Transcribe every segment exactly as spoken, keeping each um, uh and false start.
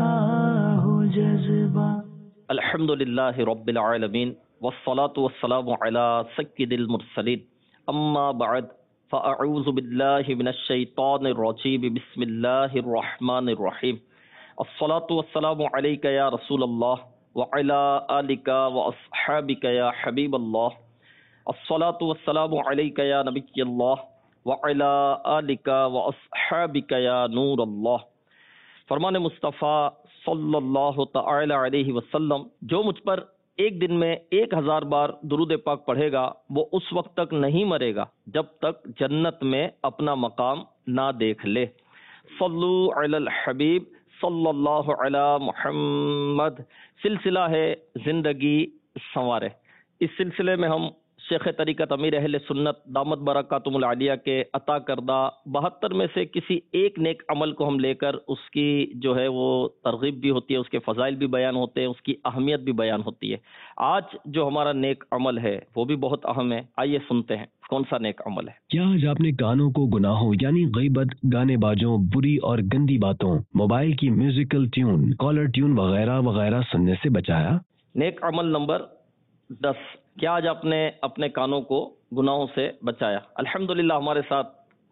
تھا ہو جذبہ. الحمدللہ رب العالمین والصلاة والسلام علی سید المرسلین اما بعد فاعوذ باللہ من الشیطان الرجیم بسم اللہ الرحمن الرحیم. الصلاة والسلام علیک یا رسول اللہ وعلی آلک واصحابک یا حبیب اللہ. الصلاة والسلام علیک یا نبی اللہ وعلی آلک واصحابک یا نور اللہ. فرمان مصطفیٰ صلی اللہ تعالی علیہ وسلم، جو مجھ پر ایک دن میں ایک ہزار بار درود پاک پڑھے گا وہ اس وقت تک نہیں مرے گا جب تک جنت میں اپنا مقام نہ دیکھ لے. صلو علی الحبیب صلی اللہ علی محمد. سلسلہ ہے زندگی سنوارے. اس سلسلے میں ہم شیخ طریقت امیر اہل سنت دامت برکاتہم العالیہ کے عطا کردہ بہتر میں سے کسی ایک نیک عمل کو ہم لے کر اس کی جو ہے وہ ترغیب بھی ہوتی ہے، اس کے فضائل بھی بیان ہوتے ہیں، اس کی اہمیت بھی بیان ہوتی ہے. آج جو ہمارا نیک عمل ہے وہ بھی بہت اہم ہے. آئیے سنتے ہیں کون سا نیک عمل ہے. کیا آج آپ نے کانوں کو گناہوں یعنی غیبت، گانے بازوں، بری اور گندی باتوں، موبائل کی میوزیکل ٹیون، کالر ٹیون وغیرہ وغیرہ سننے سے بچایا؟ نیک عمل نمبر دس، کیا آج آپ نے اپنے کانوں کو گناہوں سے بچایا؟ الحمدللہ ہمارے ساتھ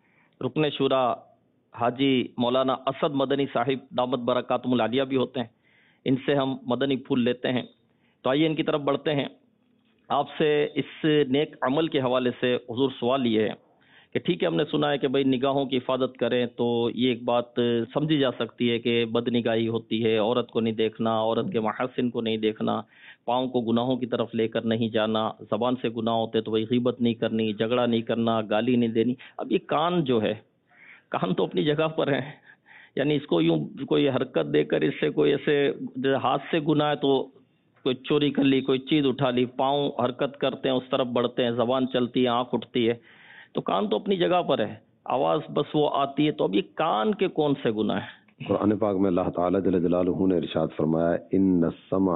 رکن شورا حاجی مولانا اسد مدنی صاحب دامت برکاتہم العالیہ بھی ہوتے ہیں. ان سے ہم مدنی پھول لیتے ہیں. تو آئیے ان کی طرف بڑھتے ہیں. آپ سے اس نیک عمل کے حوالے سے حضور سوال یہ ہے کہ ٹھیک ہے ہم نے سنا ہے کہ بھئی نگاہوں کی حفاظت کریں تو یہ ایک بات سمجھی جا سکتی ہے کہ بد نگاہی ہوتی ہے، عورت کو نہیں دیکھنا، عورت کے محاسن کو نہیں دیکھنا، پاؤں کو گناہوں کی طرف لے کر نہیں جانا، زبان سے گناہ ہوتے تو وہی غیبت نہیں کرنی، جھگڑا نہیں کرنا، گالی نہیں دینی. اب یہ کان جو ہے، کان تو اپنی جگہ پر ہے، یعنی اس کو یوں کوئی حرکت دے کر اس سے کوئی ایسے ہاتھ سے گناہ ہے تو کوئی چوری کر لی، کوئی چیز اٹھا لی، پاؤں حرکت کرتے ہیں اس طرف بڑھتے ہیں، زبان چلتی ہے، آنکھ اٹھتی ہے، تو کان تو اپنی جگہ پر ہے، آواز بس وہ آتی ہے. تو اب یہ کان کے کون سے گناہ ہیں؟ قرآن پاک میں اللہ تعالیٰ جل جلالہ نے ارشاد فرمایا ان السمع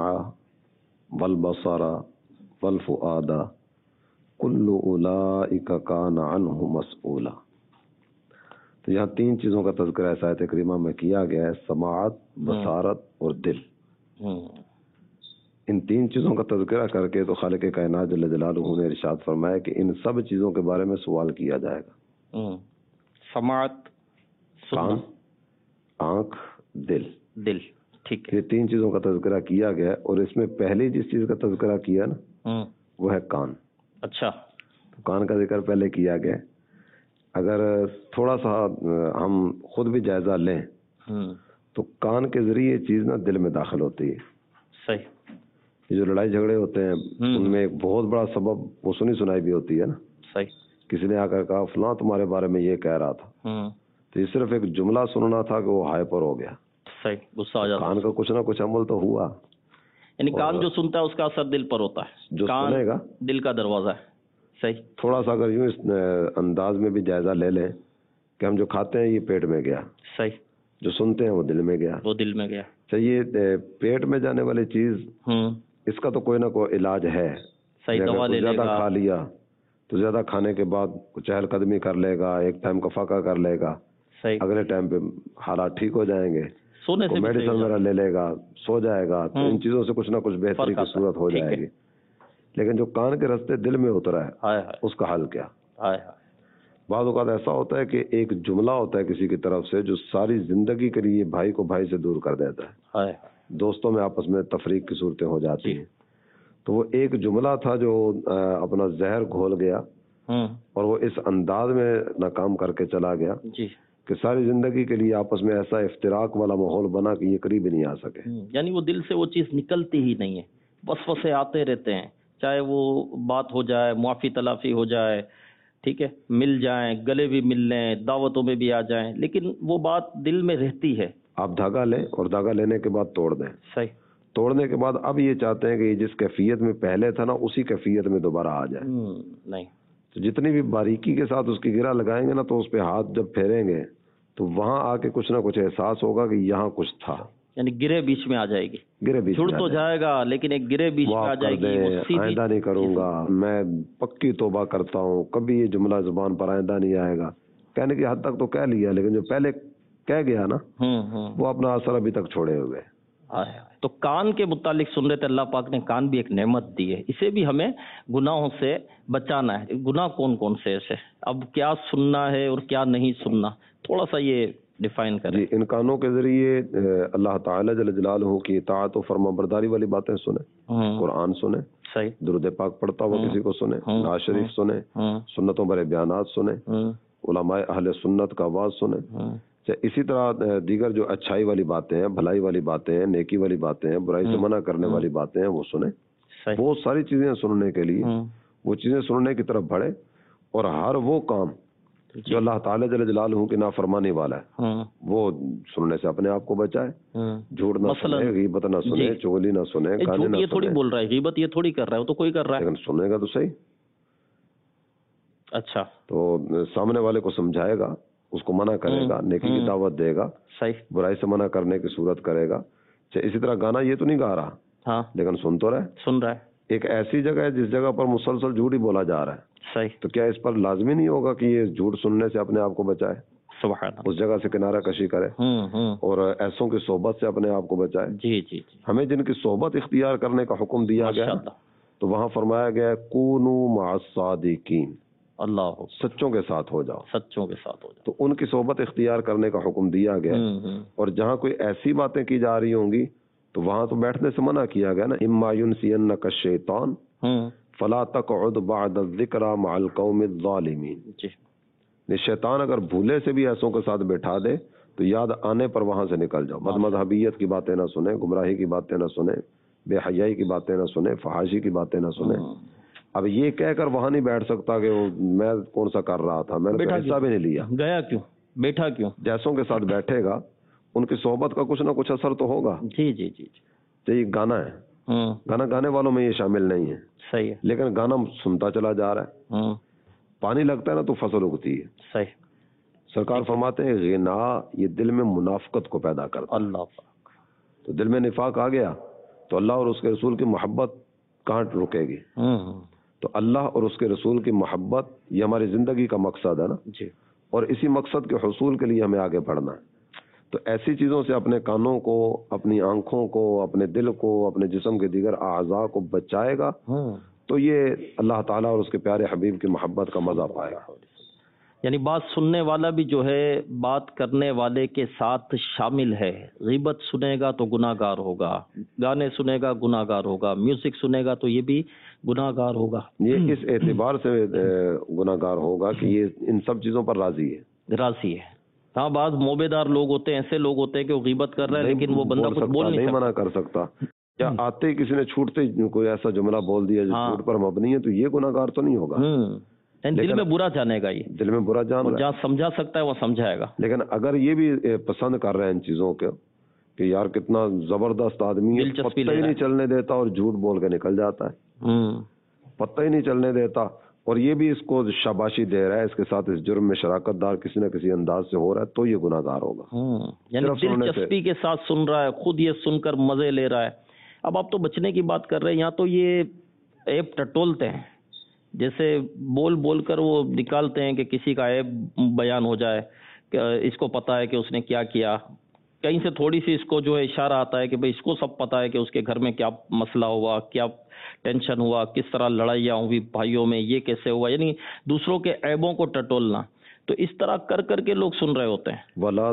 والبصر والفؤاد کل اولئک کان عنہ مسئولا. تو یہاں تین چیزوں کا تذکرہ اس آیت کریمہ میں کیا گیا ہے، سماعت، بصارت اور دل. ان تین چیزوں کا تذکرہ کر کے تو خالق کائنات جل جلالہ نے ارشاد فرمایا کہ ان سب چیزوں کے بارے میں سوال کیا جائے گا. سماعت، کان، آنکھ، دل. دل، ٹھیک ہے. یہ تین چیزوں کا تذکرہ کیا گیا اور اس میں پہلی جس چیز کا تذکرہ کیا نا وہ ہے کان. اچھا، کان کا ذکر پہلے کیا گیا. اگر تھوڑا سا ہم خود بھی جائزہ لیں تو کان کے ذریعے یہ چیز نا دل میں داخل ہوتی ہے. صحیح. یہ جو لڑائی جھگڑے ہوتے ہیں ان میں ایک بہت بڑا سبب وہ سنی سنائی بھی ہوتی ہے نا. صحیح. کسی نے آ کر کہا فلاں تمہارے بارے میں یہ کہہ رہا تھا، تو یہ صرف ایک جملہ سننا تھا کہ وہ ہائے پر ہو گیا. صحیح، غصہ آ جاتا. کان کا کچھ نہ کچھ عمل تو ہوا، یعنی کان جو سنتا ہے اس کا اثر دل پر ہوتا ہے. جو سنے گا دل کا دروازہ ہے. صحیح. تھوڑا سا اگر یوں اس انداز میں بھی جائزہ لے لیں کہ ہم جو کھاتے ہیں یہ پیٹ میں گیا، صحیح، جو سنتے ہیں وہ دل میں گیا، وہ دل میں گیا. چاہیے پیٹ میں جانے والی چیز اس کا تو کوئی نہ کوئی علاج ہے. صحیح، دوا لے لے زیادہ گا، کھا لیا تو زیادہ کھانے کے بعد چہل قدمی کر لے گا، ایک ٹائم کا فاقہ کر لے گا، صحیح، اگلے ٹائم پہ حالات ٹھیک ہو جائیں گے، سونے سے میڈیسن وغیرہ لے لے گا، سو جائے گا، تو ان چیزوں سے کچھ نہ کچھ بہتری کی صورت ہو جائے گی. لیکن جو کان کے رستے دل میں اترا ہے اس کا حل کیا؟ بعض اوقات ایسا ہوتا ہے کہ ایک جملہ ہوتا ہے کسی کی طرف سے جو ساری زندگی کے لیے بھائی کو بھائی سے دور کر دیتا ہے. دوستوں میں آپس میں تفریق کی صورتیں ہو جاتی ہیں. تو وہ ایک جملہ تھا جو اپنا زہر گھول گیا اور وہ اس انداز میں ناکام کر کے چلا گیا کہ ساری زندگی کے لیے آپس میں ایسا افتراق والا ماحول بنا کہ یہ قریب ہی نہیں آ سکے. یعنی وہ دل سے وہ چیز نکلتی ہی نہیں ہے، وسوسے آتے رہتے ہیں، چاہے وہ بات ہو جائے، معافی تلافی ہو جائے، ٹھیک ہے، مل جائیں، گلے بھی مل لیں، دعوتوں میں بھی آ جائیں، لیکن وہ بات دل میں رہتی ہے. آپ دھاگا لیں اور دھاگا لینے کے بعد توڑ دیں. صحیح. توڑنے کے بعد اب یہ چاہتے ہیں کہ یہ جس کیفیت میں پہلے تھا نا اسی کیفیت میں دوبارہ آ جائے. نہیں. تو جتنی بھی باریکی کے ساتھ اس کی گرہ لگائیں گے نا تو اس پہ ہاتھ جب پھیریں گے تو وہاں آ کے کچھ نہ کچھ احساس ہوگا کہ یہاں کچھ تھا. یعنی گرے بیچ میں آ جائے گی، گرے بیچ چھڑ تو جائے گا لیکن ایک گرے بیچ میں آ جائے گی. آئندہ نہیں کروں گا، میں پکی توبہ کرتا ہوں، کبھی یہ جملہ زبان پر آئندہ نہیں آئے گا. کہنے کی حد تک تو کہہ لیا لیکن جو پہلے کہہ گیا نا وہ اپنا اثر ابھی تک چھوڑے ہوئے. تو کان کے متعلق سن رہے تھے, اللہ پاک نے کان بھی ایک نعمت دی ہے, اسے بھی ہمیں گناہوں سے بچانا ہے. گناہ کون کون سے ایسے, اب کیا سننا ہے اور کیا نہیں سننا, تھوڑا سا یہ ڈیفائن کریں. جی, ان کانوں کے ذریعے اللہ تعالی جل جلالہ کی اطاعت و فرما برداری والی باتیں سنیں, قرآن سنیں, صحیح درود پاک پڑھتا ہوا کسی کو سنیں, نعت شریف سنیں, سنتوں بڑے بیانات سنیں, علماء اہل سنت کا آواز سنیں. اسی طرح دیگر جو اچھائی والی باتیں ہیں, بھلائی والی باتیں ہیں, نیکی والی باتیں ہیں, برائی سے منع کرنے والی باتیں ہیں, وہ سنیں. بہت ساری چیزیں سننے کے لیے, وہ چیزیں سننے کی طرف بڑھے, اور ہر وہ کام جو اللہ تعالی جل جلالہ کی نافرمانی والا ہے وہ سننے سے اپنے آپ کو بچائے. جھوٹ نہ سنے, غیبت نہ سنے, چغلی نہ سنے, گانے نہ سنے. یہ تھوڑی بول رہا ہے غیبت, یہ تھوڑی کر رہا ہے, وہ تو کوئی کر رہا ہے, لیکن سنے گا تو صحیح. اچھا, تو سامنے والے کو سمجھائے گا, اس کو منع کرے گا, نیکی کی دعوت دے گا, صحیح برائی سے منع کرنے کی صورت کرے گا. اسی طرح گانا یہ تو نہیں گا رہا, ہاں, لیکن سن تو رہے سن رہا ہے. ایک ایسی جگہ ہے جس جگہ پر مسلسل جھوٹ ہی بولا جا رہا ہے, صحیح, تو کیا اس پر لازمی نہیں ہوگا کہ یہ جھوٹ سننے سے اپنے آپ کو بچائے, سبحان اللہ, اس جگہ سے کنارہ کشی کرے اور ایسوں کی صحبت سے اپنے آپ کو بچائے. جی جی جی, ہمیں جن کی صحبت اختیار کرنے کا حکم دیا گیا تو وہاں فرمایا گیا ہے کونوا مع الصادقین, اللہ سچوں کے ساتھ ہو جاؤ, سچوں کے ساتھ ہو جاؤ. تو ان کی صحبت اختیار کرنے کا حکم دیا گیا. اور جہاں کوئی ایسی باتیں کی جا رہی ہوں گی تو وہاں تو بیٹھنے سے منع کیا گیا نا, اما ینسینک الشیطان فلا تقعد بعد الذکری مع القوم الظالمین. جی, شیطان اگر بھولے سے بھی ایسوں کے ساتھ بیٹھا دے تو یاد آنے پر وہاں سے نکل جاؤ. بد مذہبیت کی باتیں نہ سنیں, گمراہی کی باتیں نہ سنیں, بے حیائی کی باتیں نہ سنیں, فحاشی کی باتیں نہ سنیں. اب یہ کہہ کر وہاں نہیں بیٹھ سکتا کہ میں کون سا کر رہا تھا, میں نے حصہ بھی نہیں لیا, گیا کیوں, بیٹھا کیوں. جیسوں کے ساتھ بیٹھے گا ان کی صحبت کا کچھ نہ کچھ اثر تو ہوگا. جی جی جی, تو یہ گانا ہے, گانا گانے والوں میں یہ شامل نہیں ہے, صحیح ہے, لیکن گانا سنتا چلا جا رہا ہے, پانی لگتا ہے نا تو فصل اگتی ہے. صحیح, سرکار فرماتے ہیں غنا یہ دل میں منافقت کو پیدا کرتا ہے. اللہ پاک, تو دل میں نفاق آ گیا تو اللہ اور اس کے رسول کی محبت کہاں رکے گی. تو اللہ اور اس کے رسول کی محبت یہ ہماری زندگی کا مقصد ہے نا جی, اور اسی مقصد کے حصول کے لیے ہمیں آگے بڑھنا ہے. تو ایسی چیزوں سے اپنے کانوں کو, اپنی آنکھوں کو, اپنے دل کو, اپنے جسم کے دیگر اعضاء کو بچائے گا تو یہ اللہ تعالیٰ اور اس کے پیارے حبیب کی محبت کا مزہ پائے گا. یعنی بات سننے والا بھی جو ہے بات کرنے والے کے ساتھ شامل ہے. غیبت سنے گا تو گناہ گار ہوگا, گانے سنے گا گناہ گار ہوگا, میوزک سنے گا تو یہ بھی گناہ گار ہوگا. یہ اس اعتبار سے گناہ گار ہوگا کہ یہ ان سب چیزوں پر راضی ہے, راضی ہے. ہاں, بعض موبے دار لوگ ہوتے ہیں, ایسے لوگ ہوتے ہیں کہ وہ غیبت کر رہے ہیں لیکن وہ بندہ کچھ بول نہیں منع کر سکتا, یا آتے ہی کسی نے چھوٹتے کوئی ایسا جملہ بول دیا جو جھوٹ پر مبنی ہے تو یہ گناہ گار تو نہیں ہوگا. دل میں برا جانے گا, یہ دل میں برا جان رہا ہے, جہاں سمجھا سکتا ہے وہ سمجھائے گا. لیکن اگر یہ بھی پسند کر رہے ہیں ان چیزوں کے کہ یار کتنا زبردست آدمی ہے, پتہ ہی نہیں چلنے دیتا اور جھوٹ بول کے نکل جاتا ہے, پتہ ہی نہیں چلنے دیتا, اور یہ بھی اس کو شاباشی دے رہا ہے, اس کے ساتھ اس جرم میں شراکت دار کسی نہ کسی انداز سے ہو رہا ہے, تو یہ گناہ گار ہوگا. یعنی دلچسپی کے ساتھ سن رہا ہے, خود یہ سن کر مزے لے رہا ہے. اب آپ تو بچنے کی بات کر رہے ہیں, یہاں تو یہ ایپ ٹٹولتے ہیں, جیسے بول بول کر وہ نکالتے ہیں کہ کسی کا عیب بیان ہو جائے, کہ اس کو پتا ہے کہ اس نے کیا کیا, کہیں سے تھوڑی سی اس کو جو ہے اشارہ آتا ہے کہ بھئی اس کو سب پتا ہے کہ اس کے گھر میں کیا مسئلہ ہوا, کیا ٹینشن ہوا, کس طرح لڑائیاں ہوئی بھائیوں میں, یہ کیسے ہوا, یعنی دوسروں کے عیبوں کو ٹٹولنا. تو اس طرح کر کر کے لوگ سن رہے ہوتے ہیں. ولا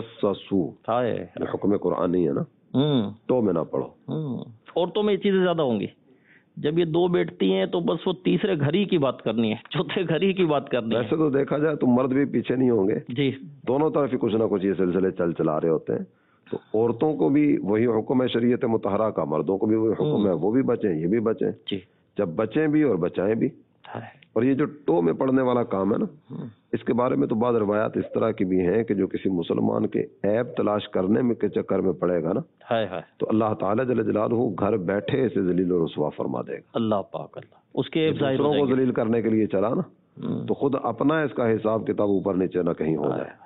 تجسسوا, یہ حکم قرآنی ہے نا, تو میں نہ پڑھو. عورتوں میں یہ چیزیں زیادہ ہوں گی, جب یہ دو بیٹھتی ہیں تو بس وہ تیسرے گھر ہی کی بات کرنی ہے, چوتھے گھر ہی کی بات کرنی ہے. ویسے تو دیکھا جائے تو مرد بھی پیچھے نہیں ہوں گے جی, دونوں طرف ہی کچھ نہ کچھ یہ سلسلے چل چلا رہے ہوتے ہیں. تو عورتوں کو بھی وہی حکم ہے شریعت مطہرہ کا, مردوں کو بھی وہی حکم ہے, وہ بھی بچیں یہ بھی بچیں جی, جب بچیں بھی اور بچائیں بھی. اور یہ جو ٹو میں پڑھنے والا کام ہے نا, اس کے بارے میں تو بعض روایات اس طرح کی بھی ہیں کہ جو کسی مسلمان کے عیب تلاش کرنے میں کے چکر میں پڑے گا نا, تو اللہ تعالیٰ جل جلالہ گھر بیٹھے اسے ذلیل و رسوا فرما دے گا. اللہ پاک, اللہ اس کے دوسروں کو ذلیل کرنے کے لیے چلا نا, تو خود اپنا اس کا حساب کتاب اوپر نیچے نہ کہیں ہو جائے.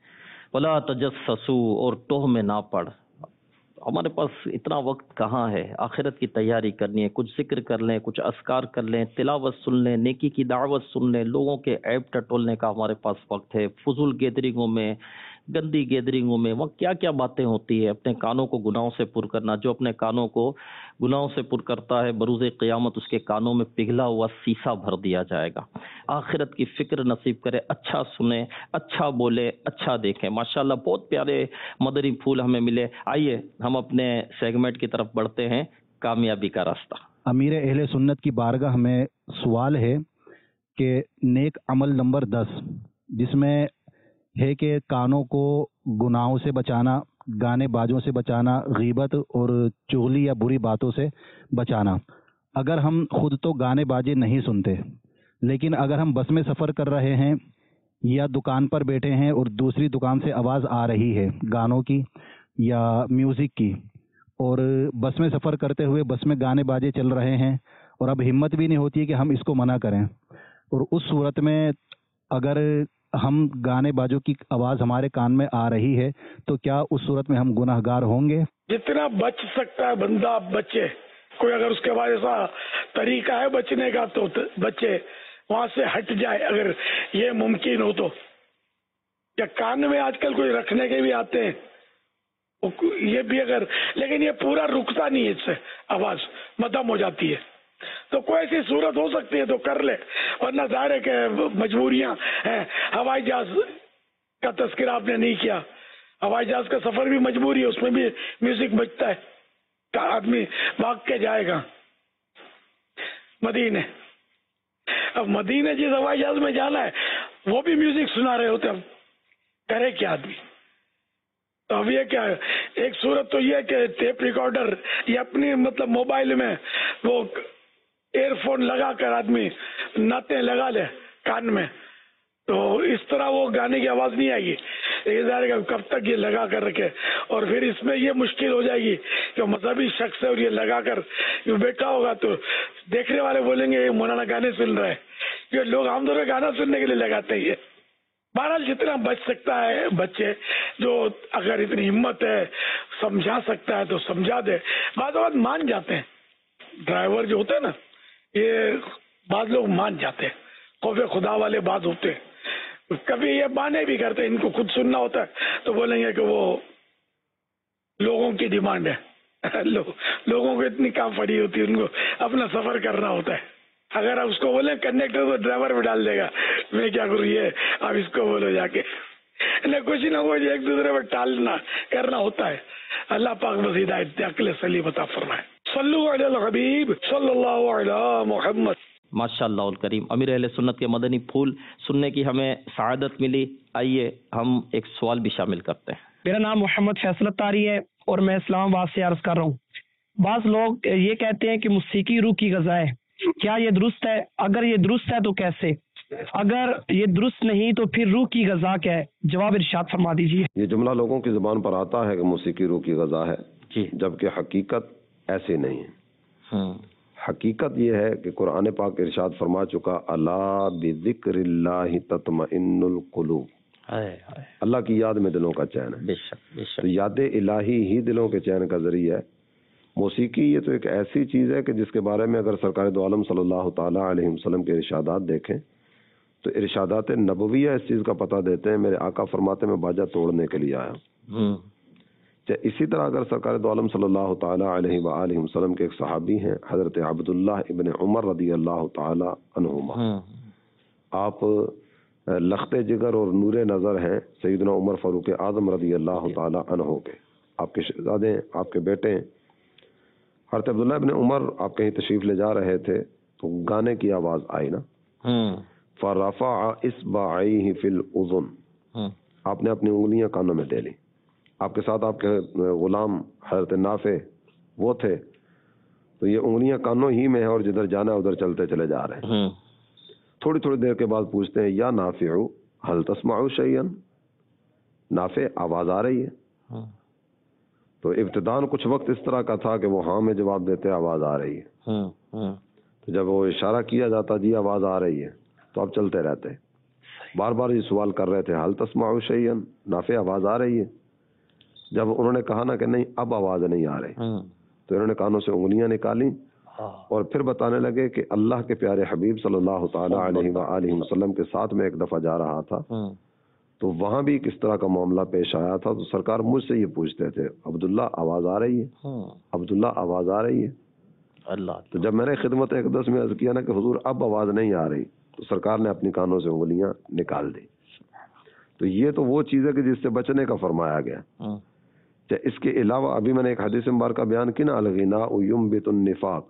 ولا تجسسوا, اور ٹوہ میں نہ پڑ. ہمارے پاس اتنا وقت کہاں ہے, آخرت کی تیاری کرنی ہے, کچھ ذکر کر لیں, کچھ اذکار کر لیں, تلاوت سن لیں, نیکی کی دعوت سن لیں, لوگوں کے عیب ٹٹولنے کا ہمارے پاس وقت ہے. فضول گیدرنگوں میں گندی گیدرنگوں میں وہاں کیا کیا باتیں ہوتی ہے. اپنے کانوں کو گناہوں سے پر کرنا. جو اپنے کانوں کو گناہوں سے پر کرتا ہے بروز قیامت اس کے کانوں میں پگھلا ہوا سیسا بھر دیا جائے گا. آخرت کی فکر نصیب کرے, اچھا سنے, اچھا بولے, اچھا دیکھیں. ماشاءاللہ بہت پیارے مدنی پھول ہمیں ملے. آئیے ہم اپنے سیگمنٹ کی طرف بڑھتے ہیں, کامیابی کا راستہ. امیر اہل سنت کی بارگاہ میں سوال ہے کہ نیک عمل نمبر دس, جس میں ہے کہ کانوں کو گناہوں سے بچانا, گانے بازوں سے بچانا, غیبت اور چغلی یا بری باتوں سے بچانا. اگر ہم خود تو گانے بازے نہیں سنتے, لیکن اگر ہم بس میں سفر کر رہے ہیں یا دکان پر بیٹھے ہیں اور دوسری دکان سے آواز آ رہی ہے گانوں کی یا میوزک کی, اور بس میں سفر کرتے ہوئے بس میں گانے بازے چل رہے ہیں اور اب ہمت بھی نہیں ہوتی ہے کہ ہم اس کو منع کریں, اور اس صورت میں اگر ہم گانے بازوں کی آواز ہمارے کان میں آ رہی ہے تو کیا اس صورت میں ہم گناہ گار ہوں گے؟ جتنا بچ سکتا ہے بندہ بچے. کوئی اگر اس کے بعد ایسا طریقہ ہے بچنے کا تو بچے, وہاں سے ہٹ جائے اگر یہ ممکن ہو تو. یا کان میں آج کل کوئی رکھنے کے بھی آتے ہیں, یہ بھی اگر, لیکن یہ پورا رکتا نہیں ہے, اس سے آواز مدھم ہو جاتی ہے. تو کوئی ایسی صورت ہو سکتی ہے تو کر لے, ورنہ ظاہر ہے کہ مجبوریاں ہیں. ہوائی جہاز کا تذکرہ آپ نے نہیں کیا, ہوائی جہاز کا سفر بھی مجبوری ہے, اس میں بھی میوزک بجتا ہے, آدمی بھاگ کے جائے گا مدینے. اب مدینے جس ہوائی جہاز میں جانا ہے وہ بھی میوزک سنا رہے ہوتے, اب کرے کیا آدمی؟ تو اب یہ کیا ہے, ایک صورت تو یہ کہ ٹیپ ریکارڈر یا اپنی مطلب موبائل میں وہ ایئر فون لگا کر آدمی نعتیں لگا لے کان میں, تو اس طرح وہ گانے کی آواز نہیں آئے گی. یہ ظاہر ہے کہ کب تک یہ لگا کر رکھے, اور پھر اس میں یہ مشکل ہو جائے گی کہ مذہبی شخص ہے اور یہ لگا کر یہ بیٹھا ہوگا تو دیکھنے والے بولیں گے یہ مولانا گانے سن رہے ہیں, یہ لوگ عام طور پہ گانا سننے کے لیے لگاتے ہی ہے. بہرحال جتنا بچ سکتا ہے بچے, جو اگر اتنی ہمت ہے سمجھا سکتا ہے تو سمجھا دے. بعض اوقات مان جاتے ہیں ڈرائیور جو ہوتے ہیں نا, یہ بعض لوگ مان جاتے ہیں, خوف خدا والے بعض ہوتے ہیں, کبھی یہ بانے بھی کرتے ہیں, ان کو خود سننا ہوتا ہے تو بولیں گے کہ وہ لوگوں کی ڈیمانڈ ہے. لوگوں کو اتنی کام پڑی ہوتی ہے, ان کو اپنا سفر کرنا ہوتا ہے. اگر آپ اس کو بولیں کنڈکٹر تو ڈرائیور بھی ڈال دے گا, میں کیا کروں, یہ آپ اس کو بولو جا کے. کچھ نہ کچھ ایک دوسرے پر ٹالنا کرنا ہوتا ہے. اللہ پاک بس ہدایت عقل سلیم عطا فرمائے. صلو علی الحبیب صلی اللہ علی محمد. ماشاء اللہ الکریم. امیر اہل سنت کے مدنی پھول سننے کی ہمیں سعادت ملی. آئیے ہم ایک سوال بھی شامل کرتے ہیں. میرا نام محمد فیصل تاری ہے اور میں اسلام آباد سے عرض کر رہا ہوں. بعض لوگ یہ کہتے ہیں کہ موسیقی روح کی غذا ہے, کیا یہ درست ہے؟ اگر یہ درست ہے تو کیسے؟ اگر یہ درست نہیں تو پھر روح کی غذا کیا ہے؟ جواب ارشاد فرما دیجیے. یہ جملہ لوگوں کی زبان پر آتا ہے کہ موسیقی روح کی غذا ہے, جی, جبکہ حقیقت ایسی نہیں ہے. ہاں. حقیقت یہ ہے کہ قرآن پاک ارشاد فرما چکا, الا بذکر اللہ تطمئن القلوب. اللہ کی یاد میں دلوں کا چین ہے. بے شک, بے شک. تو یاد الہی ہی دلوں کے چین کا ذریعہ ہے. موسیقی یہ تو ایک ایسی چیز ہے کہ جس کے بارے میں اگر سرکار دو عالم صلی اللہ تعالی علیہ وسلم کے ارشادات دیکھیں تو ارشادات نبویہ اس چیز کا پتہ دیتے ہیں. میرے آقا فرماتے میں باجا توڑنے کے لیے آیا. اسی طرح اگر سرکار دو عالم صلی اللہ تعالی علیہ وآلہ وسلم کے ایک صحابی ہیں حضرت عبداللہ ابن عمر رضی اللہ تعالی عنہما, آپ لخت جگر اور نور نظر ہیں سیدنا عمر فاروق اعظم رضی اللہ تعالی عنہ کے. آپ کے شہزادے ہیں, آپ کے بیٹے ہیں. حضرت عبداللہ ابن عمر آپ کہیں تشریف لے جا رہے تھے تو گانے کی آواز آئی نا, فرفع اصبعیہ فی الاذن, آپ نے اپنی انگلیاں کانوں میں دے لی. آپ کے ساتھ آپ کے غلام حضرت نافع وہ تھے, تو یہ انگلیاں کانوں ہی میں ہیں اور جدھر جانا ہے ادھر چلتے چلے جا رہے ہیں. تھوڑی تھوڑی دیر کے بعد پوچھتے ہیں, یا نافع هل تسمع شیئا, نافع آواز آ رہی ہے؟ تو ابتدان کچھ وقت اس طرح کا تھا کہ وہ ہاں میں جواب دیتے آواز آ رہی ہے. تو جب وہ اشارہ کیا جاتا جی آواز آ رہی ہے تو آپ چلتے رہتے. بار بار یہ سوال کر رہے تھے, هل تسمع شیئا, نافع آواز آ رہی ہے؟ جب انہوں نے کہا نا کہ نہیں اب آواز نہیں آ رہی, تو انہوں نے کانوں سے انگلیاں نکالی اور پھر بتانے لگے کہ اللہ کے پیارے حبیب صلی اللہ تعالی علیہ وآلہ وسلم کے ساتھ میں ایک دفعہ جا رہا تھا تو وہاں بھی کس طرح کا معاملہ پیش آیا تھا. تو سرکار مجھ سے یہ پوچھتے تھے عبداللہ آواز آ رہی ہے, عبداللہ آواز آ رہی ہے اللہ. تو جب میں نے خدمت اقدس میں عرض کیا نا کہ حضور اب آواز نہیں آ رہی, تو سرکار نے اپنی کانوں سے انگلیاں نکال دی. تو یہ تو وہ چیز ہے کہ جس سے بچنے کا فرمایا گیا. اس کے علاوہ ابھی میں نے ایک حدیث مبارکہ بیان کی نا, الغناء ينبت النفاق,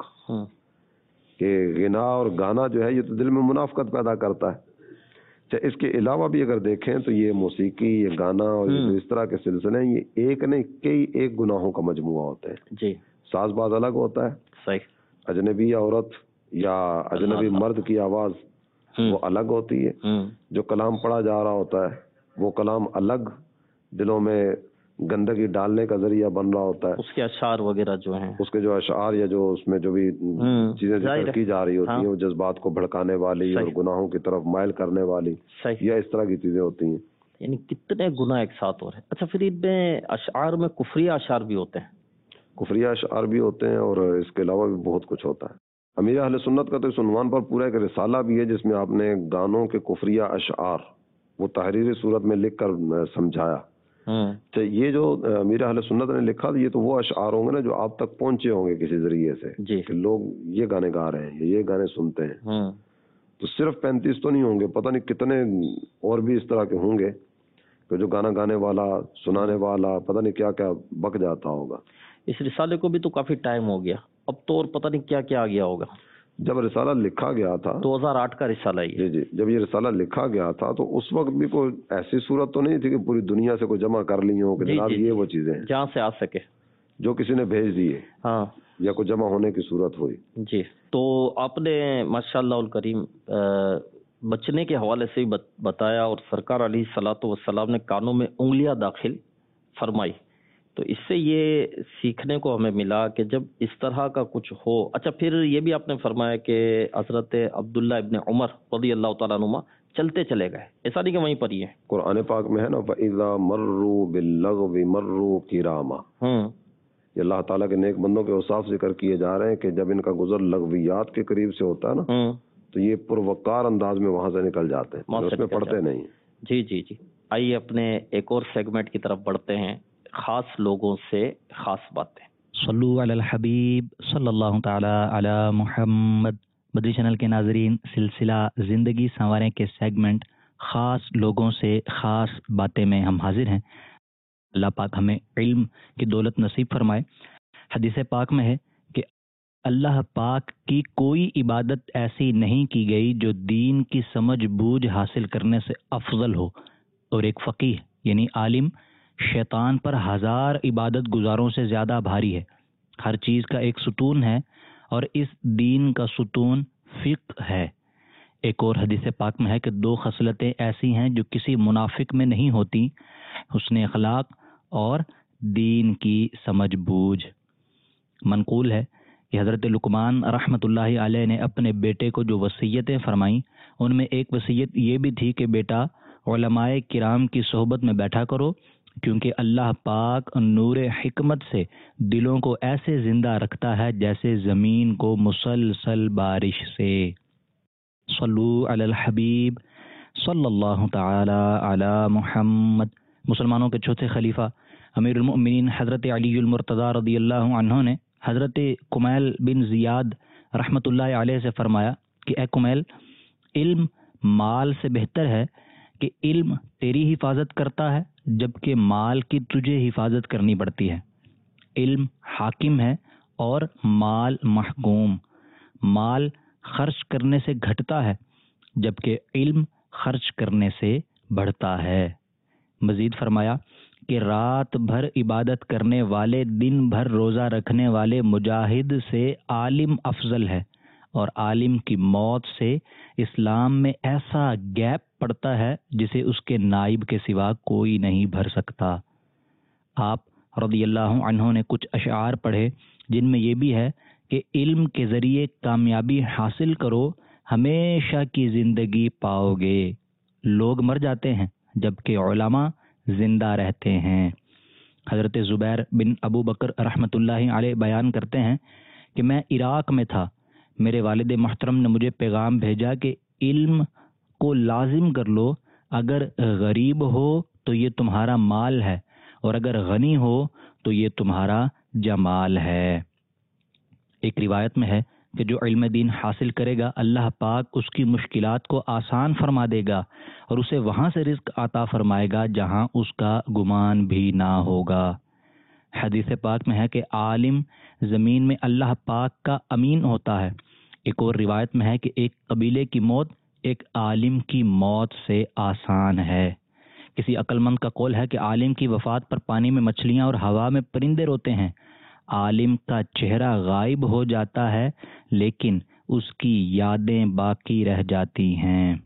کہ غنا اور گانا جو ہے یہ تو دل میں منافقت پیدا کرتا ہے. اس کے علاوہ بھی اگر دیکھیں تو یہ موسیقی, یہ گانا اور اس طرح کے سلسلے ہیں, یہ ایک نہیں کئی ایک گناہوں کا مجموعہ ہوتے ہیں. جی ساز باز الگ ہوتا ہے, صحیح, اجنبی عورت یا اجنبی مرد کی آواز وہ الگ ہوتی ہے, جو کلام پڑھا جا رہا ہوتا ہے وہ کلام الگ دلوں میں گندگی ڈالنے کا ذریعہ بن رہا ہوتا ہے. اس کے اشعار وغیرہ جو ہیں, اس کے جو اشعار یا جو اس میں جو بھی چیزیں ذکر کی جا رہی ہوتی ہیں وہ جذبات کو بھڑکانے والی اور گناہوں کی طرف مائل کرنے والی یا اس طرح کی چیزیں ہوتی ہیں. یعنی کتنے گناہ ایک ساتھ ہو رہے ہیں. اچھا پھر ان میں اشعار میں کفریہ اشعار بھی ہوتے ہیں, کفریہ اشعار بھی ہوتے ہیں اور اس کے علاوہ بھی بہت کچھ ہوتا ہے. امیر اہل سنت کا تو اس عنوان پر پورا ایک رسالہ بھی ہے جس میں آپ نے گانوں کے کفریہ اشعار وہ تحریری صورت میں لکھ کر سمجھایا. تو یہ جو امیر اہل سنت نے لکھا یہ تو وہ اشعار ہوں گے نا جو آپ تک پہنچے ہوں گے کسی ذریعے سے, جی, کہ لوگ یہ گانے گا رہے ہیں, یہ گانے سنتے ہیں. تو صرف پینتیس تو نہیں ہوں گے, پتہ نہیں کتنے اور بھی اس طرح کے ہوں گے کہ جو گانا گانے والا, سنانے والا پتہ نہیں کیا کیا بک جاتا ہوگا. اس رسالے کو بھی تو کافی ٹائم ہو گیا, اب تو اور پتہ نہیں کیا کیا آ گیا ہوگا. جب رسالہ لکھا گیا تھا دو ہزار آٹھ کا رسالہ ہی, جی جی جب یہ رسالہ لکھا گیا تھا تو اس وقت بھی کوئی ایسی صورت تو نہیں تھی کہ پوری دنیا سے کوئی جمع کر لی ہو کہ جناب یہ وہ چیزیں جہاں سے آ سکے جو کسی نے بھیج دیے, ہاں, یا کوئی جمع ہونے کی صورت ہوئی. جی, تو آپ نے ماشاء اللہ الکریم بچنے کے حوالے سے بھی بتایا اور سرکار علیہ الصلوۃ والسلام نے کانوں میں انگلیاں داخل فرمائی. تو اس سے یہ سیکھنے کو ہمیں ملا کہ جب اس طرح کا کچھ ہو. اچھا پھر یہ بھی آپ نے فرمایا کہ حضرت عبداللہ ابن عمر رضی اللہ تعالیٰ عنہما چلتے چلے گئے, ایسا نہیں کہ وہیں پر ہی ہے, قرآن پاک میں ہے نا وَإِذَا مَرُّوا بِاللَّغْوِ مَرُّوا كِرَامًا. یہ اللہ تعالیٰ کے نیک بندوں کے اوصاف ذکر کیے جا رہے ہیں کہ جب ان کا گزر لغویات کے قریب سے ہوتا ہے نا تو یہ پروقار انداز میں وہاں سے نکل جاتے ہیں, اس میں پڑھتے نہیں. جی جی جی آئیے اپنے ایک اور سیگمنٹ کی طرف بڑھتے ہیں, خاص لوگوں سے خاص باتیں. صلو علی الحبیب صلی اللہ تعالی علی محمد. مدری چینل کے ناظرین, سلسلہ زندگی سنواریں کے سیگمنٹ خاص لوگوں سے خاص باتیں میں ہم حاضر ہیں. اللہ پاک ہمیں علم کی دولت نصیب فرمائے. حدیث پاک میں ہے کہ اللہ پاک کی کوئی عبادت ایسی نہیں کی گئی جو دین کی سمجھ بوجھ حاصل کرنے سے افضل ہو, اور ایک فقیہ یعنی عالم شیطان پر ہزار عبادت گزاروں سے زیادہ بھاری ہے. ہر چیز کا ایک ستون ہے اور اس دین کا ستون فقہ ہے. ایک اور حدیث پاک میں ہے کہ دو خصلتیں ایسی ہیں جو کسی منافق میں نہیں ہوتی, حسن اخلاق اور دین کی سمجھ بوجھ. منقول ہے کہ حضرت لقمان رحمۃ اللہ علیہ نے اپنے بیٹے کو جو وصیتیں فرمائیں ان میں ایک وصیت یہ بھی تھی کہ بیٹا علماء کرام کی صحبت میں بیٹھا کرو, کیونکہ اللہ پاک نور حکمت سے دلوں کو ایسے زندہ رکھتا ہے جیسے زمین کو مسلسل بارش سے. صلو علی الحبیب صلی اللہ تعالی علی محمد. مسلمانوں کے چوتھے خلیفہ امیر المؤمنین حضرت علی المرتضی رضی اللہ عنہ نے حضرت کمیل بن زیاد رحمۃ اللہ علیہ سے فرمایا کہ اے کمیل, علم مال سے بہتر ہے کہ علم تیری حفاظت کرتا ہے جبکہ مال کی تجھے حفاظت کرنی پڑتی ہے. علم حاکم ہے اور مال محکوم. مال خرچ کرنے سے گھٹتا ہے جبکہ علم خرچ کرنے سے بڑھتا ہے. مزید فرمایا کہ رات بھر عبادت کرنے والے دن بھر روزہ رکھنے والے مجاہد سے عالم افضل ہے, اور عالم کی موت سے اسلام میں ایسا گیپ پڑتا ہے جسے اس کے نائب کے سوا کوئی نہیں بھر سکتا. آپ رضی اللہ عنہ نے کچھ اشعار پڑھے جن میں یہ بھی ہے کہ علم کے ذریعے کامیابی حاصل کرو, ہمیشہ کی زندگی پاؤ گے. لوگ مر جاتے ہیں جبکہ علماء زندہ رہتے ہیں. حضرت زبیر بن ابو بکر رحمۃ اللہ علیہ بیان کرتے ہیں کہ میں عراق میں تھا, میرے والد محترم نے مجھے پیغام بھیجا کہ علم کو لازم کر لو, اگر غریب ہو تو یہ تمہارا مال ہے، اور اگر غنی ہو تو یہ تمہارا جمال ہے۔ ایک روایت میں ہے کہ جو علم دین حاصل کرے گا اللہ پاک اس کی مشکلات کو آسان فرما دے گا اور اسے وہاں سے رزق عطا فرمائے گا جہاں اس کا گمان بھی نہ ہوگا۔ حدیث پاک میں ہے کہ عالم زمین میں اللہ پاک کا امین ہوتا ہے۔ ایک اور روایت میں ہے کہ ایک قبیلے کی موت ایک عالم کی موت سے آسان ہے۔ کسی عقل مند کا قول ہے کہ عالم کی وفات پر پانی میں مچھلیاں اور ہوا میں پرندے روتے ہیں۔ عالم کا چہرہ غائب ہو جاتا ہے لیکن اس کی یادیں باقی رہ جاتی ہیں۔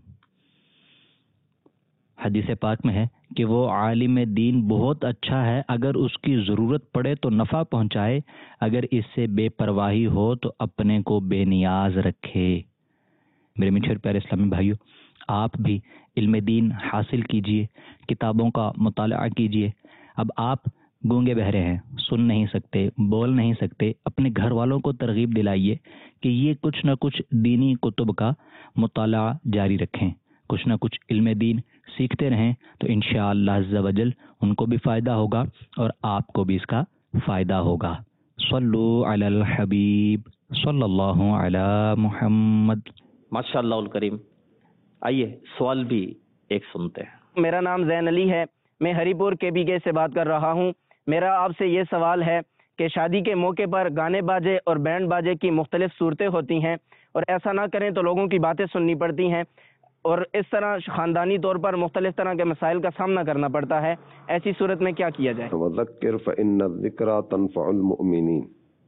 حدیث پاک میں ہے کہ وہ عالم دین بہت اچھا ہے، اگر اس کی ضرورت پڑے تو نفع پہنچائے، اگر اس سے بے پرواہی ہو تو اپنے کو بے نیاز رکھے۔ میرے میٹھے پیارے اسلامی بھائیو، آپ بھی علم دین حاصل کیجئے، کتابوں کا مطالعہ کیجئے۔ اب آپ گونگے بہرے ہیں، سن نہیں سکتے، بول نہیں سکتے، اپنے گھر والوں کو ترغیب دلائیے کہ یہ کچھ نہ کچھ دینی کتب کا مطالعہ جاری رکھیں، کچھ نہ کچھ علم دین سیکھتے رہیں، تو انشاءاللہ عز و جل ان کو بھی فائدہ ہوگا اور آپ کو بھی اس کا فائدہ ہوگا۔ صلو علی الحبیب صلی اللہ علی محمد۔ ماشاء اللہ الکریم۔ آئیے سوال بھی ایک سنتے ہیں۔ میرا نام زین علی ہے، میں ہری پور کے بی کے سے بات کر رہا ہوں۔ میرا آپ سے یہ سوال ہے کہ شادی کے موقع پر گانے باجے اور بینڈ باجے کی مختلف صورتیں ہوتی ہیں، اور ایسا نہ کریں تو لوگوں کی باتیں سننی پڑتی ہیں، اور اس طرح خاندانی طور پر مختلف طرح کے مسائل کا سامنا کرنا پڑتا ہے۔ ایسی صورت میں کیا کیا جائے؟ وذکر فإن الذکرى تنفع المؤمنین،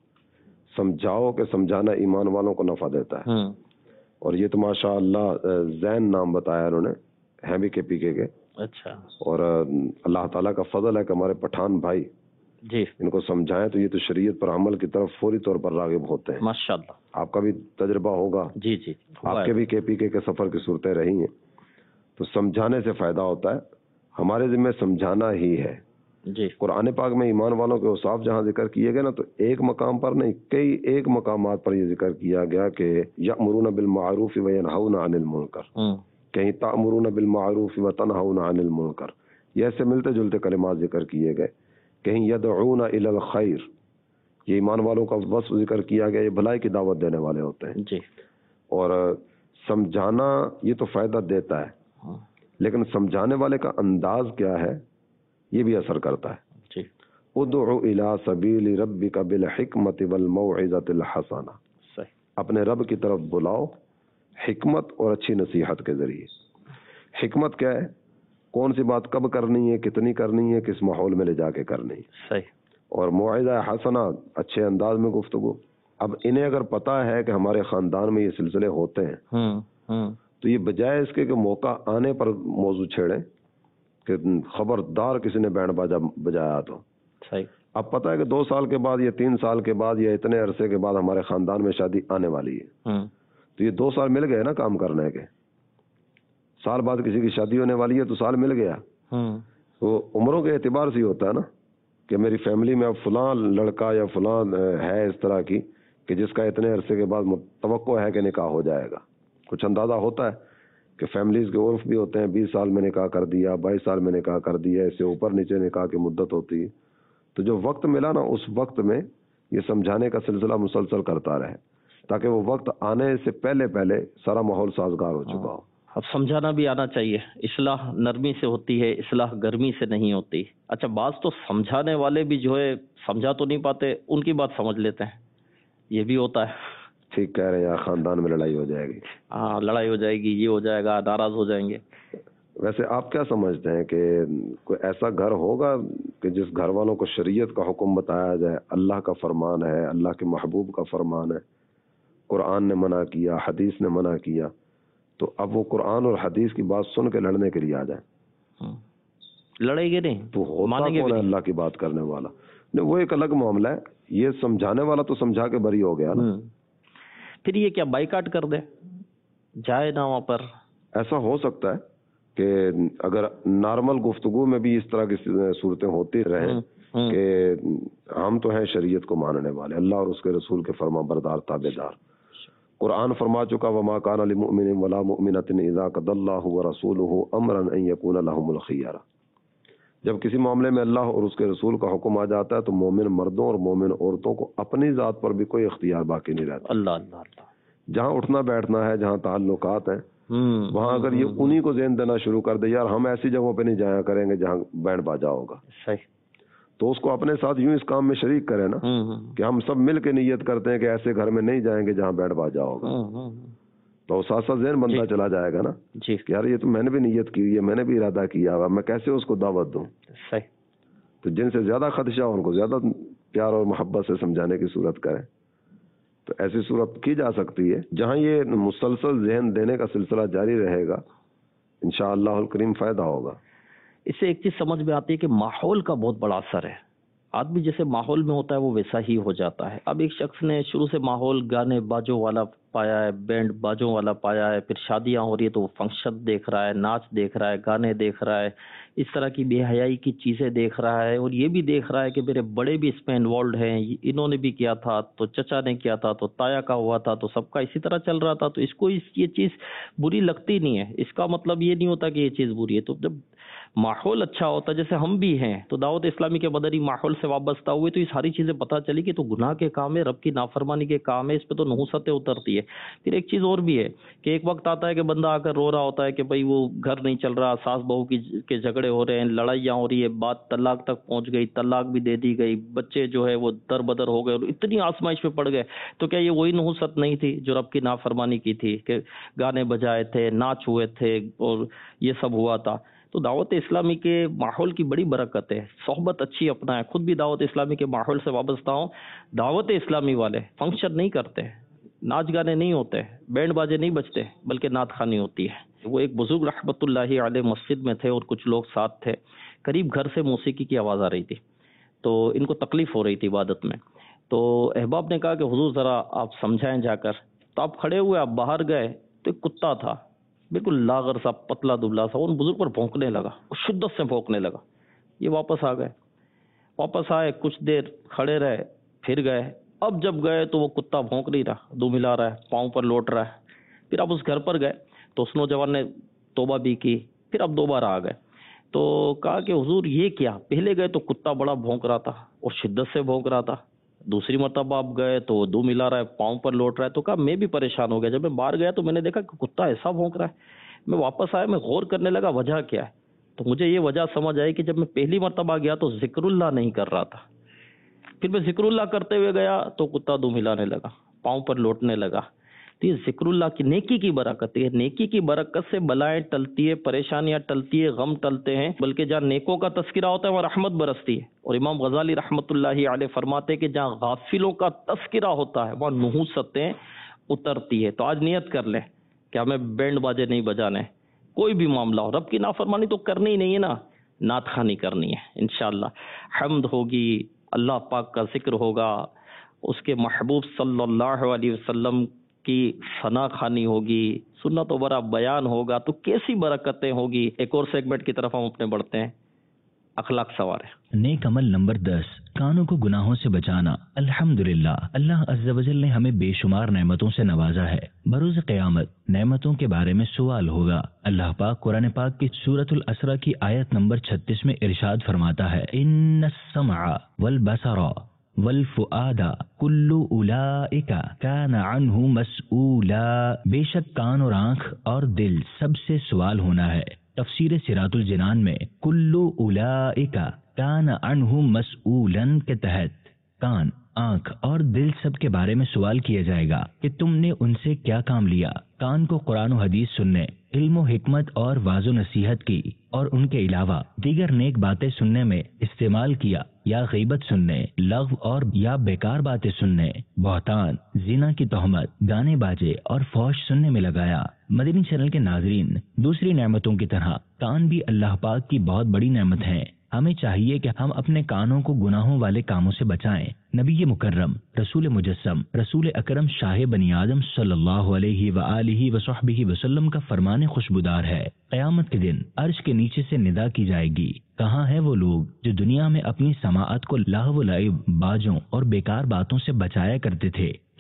سمجھاؤ کہ سمجھانا ایمان والوں کو نفع دیتا ہے۔ اور یہ تو ماشاء اللہ زین نام بتایا انہوں نے، ہیں بھی کے پی کے کے۔ اچھا۔ اور اللہ تعالیٰ کا فضل ہے کہ ہمارے پٹھان بھائی جی ان کو سمجھائیں تو یہ تو شریعت پر عمل کی طرف فوری طور پر راغب ہوتے ہیں۔ ماشاءاللہ۔ آپ کا بھی تجربہ ہوگا، جی جی، آپ کے بھی کے پی کے کے سفر کی صورتیں رہی ہیں، تو سمجھانے سے فائدہ ہوتا ہے۔ ہمارے ذمہ سمجھانا ہی ہے۔ جی قرآن پاک میں ایمان والوں کے اوصاف جہاں ذکر کیے گئے نا، تو ایک مقام پر نہیں، کئی ایک مقامات پر یہ ذکر کیا گیا کہ یأمرون بالمعروف وینہون عن المنکر، کہیں تأمرون بالمعروف وتنہون عن المنکر، یہ ایسے ملتے جلتے کلمات ذکر کیے گئے۔ کہیں یدعون الی الخیر، یہ ایمان والوں کا وصف ذکر کیا گیا، یہ بھلائی کی دعوت دینے والے ہوتے ہیں۔ جی۔ اور سمجھانا یہ تو فائدہ دیتا ہے، لیکن سمجھانے والے کا انداز کیا ہے یہ بھی اثر کرتا ہے۔ جی۔ ادعو الی سبیل ربک بالحکمت والموعظۃ الحسنہ، صحیح، اپنے رب کی طرف بلاؤ حکمت اور اچھی نصیحت کے ذریعے۔ حکمت کیا ہے؟ کون سی بات کب کرنی ہے، کتنی کرنی ہے، کس ماحول میں لے جا کے کرنی ہے۔ صحیح۔ اور موعظہ حسنہ، اچھے انداز میں گفتگو۔ اب انہیں اگر پتہ ہے کہ ہمارے خاندان میں یہ سلسلے ہوتے ہیں تو یہ بجائے اس کے کہ موقع آنے پر موضوع چھیڑیں کہ خبردار کسی نے بینڈ باجا بجایا تو، صحیح، اب پتہ ہے کہ دو سال کے بعد یا تین سال کے بعد یا اتنے عرصے کے بعد ہمارے خاندان میں شادی آنے والی ہے، تو یہ دو سال مل گئے نا کام کرنے کے۔ سال بعد کسی کی شادی ہونے والی ہے تو سال مل گیا۔ تو عمروں کے اعتبار سے ہی ہوتا ہے نا کہ میری فیملی میں اب فلاں لڑکا یا فلاں ہے اس طرح کی کہ جس کا اتنے عرصے کے بعد توقع ہے کہ نکاح ہو جائے گا۔ کچھ اندازہ ہوتا ہے کہ فیملیز کے عرف بھی ہوتے ہیں، بیس سال میں نکاح کر دیا، بائیس سال میں نکاح کر دیا، اس سے اوپر نیچے نکاح کی مدت ہوتی ہے۔ تو جو وقت ملا نا اس وقت میں یہ سمجھانے کا سلسلہ مسلسل کرتا رہے تاکہ وہ وقت آنے سے پہلے پہلے سارا ماحول سازگار ہو چکا ہو۔ اب سمجھانا بھی آنا چاہیے۔ اصلاح نرمی سے ہوتی ہے، اصلاح گرمی سے نہیں ہوتی۔ اچھا، بعض تو سمجھانے والے بھی جو ہے سمجھا تو نہیں پاتے، ان کی بات سمجھ لیتے ہیں، یہ بھی ہوتا ہے۔ ٹھیک کہہ رہے ہیں، یار خاندان میں لڑائی ہو جائے گی، ہاں لڑائی ہو جائے گی، یہ ہو جائے گا، ناراض ہو جائیں گے۔ ویسے آپ کیا سمجھتے ہیں کہ کوئی ایسا گھر ہوگا کہ جس گھر والوں کو شریعت کا حکم بتایا جائے، اللہ کا فرمان ہے، اللہ کے محبوب کا فرمان ہے، قرآن نے منع کیا، حدیث نے منع کیا، تو اب وہ قرآن اور حدیث کی بات سن کے لڑنے کے لیے آ جائیں؟ لڑیں گے نہیں تو ہوتا کون ہے اللہ کی بات کرنے والا؟ نہیں، وہ ایک الگ معاملہ ہے، یہ سمجھانے والا تو سمجھا کے بری ہو گیا نا۔ پھر یہ کیا بائیکاٹ کر دے، جائے نہ وہاں پر؟ ایسا ہو سکتا ہے کہ اگر نارمل گفتگو میں بھی اس طرح کی صورتیں ہوتی رہیں کہ ہم تو ہیں شریعت کو ماننے والے، اللہ اور اس کے رسول کے فرما بردار تابع دار، قرآن فرما چکا وما کان لمؤمن ولا مؤمنۃ اذا قضى الله ورسوله امرا ان يكون لهم الخيار. جب کسی معاملے میں اللہ اور اس کے رسول کا حکم آ جاتا ہے تو مومن مردوں اور مومن عورتوں کو اپنی ذات پر بھی کوئی اختیار باقی نہیں رہتا. اللہ اللہ اللہ. جہاں اٹھنا بیٹھنا ہے، جہاں تعلقات ہیں، وہاں اگر یہ انہی کو ذہن دینا شروع کر دے یار ہم ایسی جگہوں پہ نہیں جایا کریں گے جہاں بینڈ باجا ہوگا، صحیح، تو اس کو اپنے ساتھ یوں اس کام میں شریک کرے نا کہ ہم سب مل کے نیت کرتے ہیں کہ ایسے گھر میں نہیں جائیں گے جہاں بینڈ باجا ہوگا، تو ساتھ ساتھ ذہن بنتا چلا جائے گا نا کہ یار یہ تو میں نے بھی نیت کی ہوئی ہے، میں نے بھی ارادہ کیا ہوا، میں کیسے اس کو دعوت دوں. صحیح. تو جن سے زیادہ خدشہ ان کو زیادہ پیار اور محبت سے سمجھانے کی صورت کریں، تو ایسی صورت کی جا سکتی ہے. جہاں یہ مسلسل ذہن دینے کا سلسلہ جاری رہے گا انشاءاللہ الکریم فائدہ ہوگا. اس سے ایک چیز سمجھ میں آتی ہے کہ ماحول کا بہت بڑا اثر ہے. آدمی جیسے ماحول میں ہوتا ہے وہ ویسا ہی ہو جاتا ہے. اب ایک شخص نے شروع سے ماحول گانے باجوں والا پایا ہے، بینڈ باجوں والا پایا ہے، پھر شادیاں ہو رہی ہے تو وہ فنکشن دیکھ رہا ہے، ناچ دیکھ رہا ہے، گانے دیکھ رہا ہے، اس طرح کی بے حیائی کی چیزیں دیکھ رہا ہے، اور یہ بھی دیکھ رہا ہے کہ میرے بڑے بھی اس میں انوالوڈ ہیں، انہوں نے بھی کیا تھا تو چچا نے کیا تھا تو تایا کا ہوا تھا تو سب کا اسی طرح چل رہا تھا، تو اس کو اس یہ چیز بری لگتی نہیں ہے. اس کا مطلب یہ نہیں ہوتا کہ یہ چیز بری ہے. تو جب ماحول اچھا ہوتا ہے جیسے ہم بھی ہیں تو دعوت اسلامی کے مدنی ماحول سے وابستہ ہوئے تو یہ ساری چیزیں پتہ چلی کہ تو گناہ کے کام ہے، رب کی نافرمانی کے کام ہے، اس پہ تو نحوستیں اترتی ہے. پھر ایک چیز اور بھی ہے کہ ایک وقت آتا ہے کہ بندہ آ کر رو رہا ہوتا ہے کہ بھائی وہ گھر نہیں چل رہا، ساس بہو کی کے جھگڑے ہو رہے ہیں، لڑائیاں ہو رہی ہے، بات طلاق تک پہنچ گئی، طلاق بھی دے دی گئی، بچے جو ہے وہ در بدر ہو گئے اور اتنی آزمائش پہ پڑ گئے. تو کیا یہ وہی نحوست نہیں تھی جو رب کی نافرمانی کی تھی کہ گانے بجائے تھے، ناچ ہوئے تھے اور یہ سب ہوا تھا؟ تو دعوت اسلامی کے ماحول کی بڑی برکت ہے. صحبت اچھی اپنا ہے. خود بھی دعوت اسلامی کے ماحول سے وابستہ ہوں. دعوت اسلامی والے فنکشن نہیں کرتے، ناچ گانے نہیں ہوتے، بینڈ باجے نہیں بجتے، بلکہ نعت خوانی ہوتی ہے. وہ ایک بزرگ رحمت اللہ علیہ مسجد میں تھے اور کچھ لوگ ساتھ تھے. قریب گھر سے موسیقی کی آواز آ رہی تھی تو ان کو تکلیف ہو رہی تھی عبادت میں. تو احباب نے کہا کہ حضور ذرا آپ سمجھائیں جا کر. تو آپ کھڑے ہوئے، آپ باہر گئے تو ایک کتا تھا بالکل لاغر سا، پتلا دبلا سا، ان بزرگ پر بھونکنے لگا، شدت سے بھونکنے لگا. یہ واپس آ گئے. واپس آئے، کچھ دیر کھڑے رہے، پھر گئے. اب جب گئے تو وہ کتا بھونک نہیں رہا، دو ملا رہا ہے، پاؤں پر لوٹ رہا ہے. پھر اب اس گھر پر گئے تو اس نوجوان نے توبہ بھی کی. پھر اب دوبارہ آ گئے تو کہا کہ حضور یہ کیا؟ پہلے گئے تو کتا بڑا بھونک رہا تھا اور شدت سے بھونک رہا تھا، دوسری مرتبہ آپ گئے تو وہ دو ملا رہا ہے، پاؤں پر لوٹ رہا ہے. تو کہا میں بھی پریشان ہو گیا. جب میں باہر گیا تو میں نے دیکھا کہ کتا ایسا بھونک رہا ہے. میں واپس آیا، میں غور کرنے لگا وجہ کیا ہے. تو مجھے یہ وجہ سمجھ آئی کہ جب میں پہلی مرتبہ گیا تو ذکر اللہ نہیں کر رہا تھا. پھر میں ذکر اللہ کرتے ہوئے گیا تو کتا دو ملانے لگا، پاؤں پر لوٹنے لگا. تو یہ ذکر اللہ کی نیکی کی برکت ہے. نیکی کی برکت سے بلائیں ٹلتی ہے، پریشانیاں ٹلتی ہے، غم ٹلتے ہیں. بلکہ جہاں نیکوں کا تذکرہ ہوتا ہے وہاں رحمت برستی ہے. اور امام غزالی رحمت اللہ علیہ فرماتے ہیں کہ جہاں غافلوں کا تذکرہ ہوتا ہے وہاں نحوستیں اترتی ہے. تو آج نیت کر لیں کہ ہمیں بینڈ باجے نہیں بجانے. کوئی بھی معاملہ ہو، رب کی نافرمانی تو کرنی ہی نہیں ہے نا، نعت خوانی کرنی ہے. انشاءاللہ حمد ہوگی، اللہ پاک کا ذکر ہوگا، اس کے محبوب صلی اللہ علیہ وسلم کی ثنا خوانی ہوگی، سنت و برا بیان ہوگا. تو کیسی برکتیں ہوگی. ایک اور سیگمنٹ کی طرف ہم اپنے بڑھتے ہیں، اخلاق سوار ہے. نیک عمل نمبر دس، کانوں کو گناہوں سے بچانا. الحمدللہ، اللہ عز و جل نے ہمیں بے شمار نعمتوں سے نوازا ہے. بروز قیامت نعمتوں کے بارے میں سوال ہوگا. اللہ پاک قرآن پاک کی سورۃ الاسراء کی آیت نمبر چھتیس میں ارشاد فرماتا ہے، ان السمع والبصر والفؤاد کل اولئک کان عنہ مسئولا. بے شک کان اور آنکھ اور دل سب سے سوال ہونا ہے. تفسیر صراط الجنان میں کل اولئک کان عنہ مسئولا کے تحت کان، آنکھ اور دل سب کے بارے میں سوال کیا جائے گا کہ تم نے ان سے کیا کام لیا. کان کو قرآن و حدیث سننے، علم و حکمت اور واض و نصیحت کی اور ان کے علاوہ دیگر نیک باتیں سننے میں استعمال کیا، یا غیبت سننے، لغو اور یا بیکار باتیں سننے، بہتان، زنا کی تہمت، گانے باجے اور فحش سننے میں لگایا. مدنی چینل کے ناظرین، دوسری نعمتوں کی طرح کان بھی اللہ پاک کی بہت بڑی نعمت ہیں. ہمیں چاہیے کہ ہم اپنے کانوں کو گناہوں والے کاموں سے بچائیں. نبی مکرم، رسول مجسم، رسول اکرم شاہ بنی آدم صلی اللہ علیہ وآلہ وصحبہ وسلم کا فرمان خوشبودار ہے. قیامت کے دن عرش کے نیچے سے ندا کی جائے گی، کہاں ہے وہ لوگ جو دنیا میں اپنی سماعت کو لاہو و لعب، باجوں اور بیکار باتوں سے بچایا کرتے تھے؟